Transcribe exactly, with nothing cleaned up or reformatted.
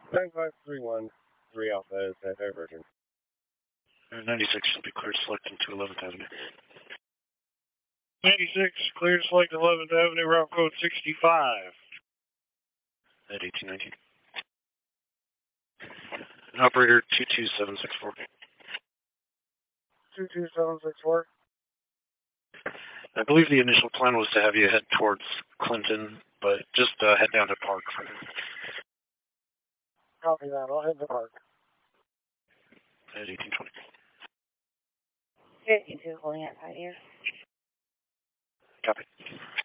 nine five three one three Alpha is that diversion. Uh, ninety-six should be cleared select into eleventh Avenue. ninety-six, cleared select eleventh Avenue, route code sixty-five. At eighteen nineteen. Operator two two seven six four. two two seven six four. I believe the initial plan was to have you head towards Clinton, but just uh, head down to Park for now. Copy that. I'll head to Park. At eighteen twenty. fifty-two, holding at five here. Copy.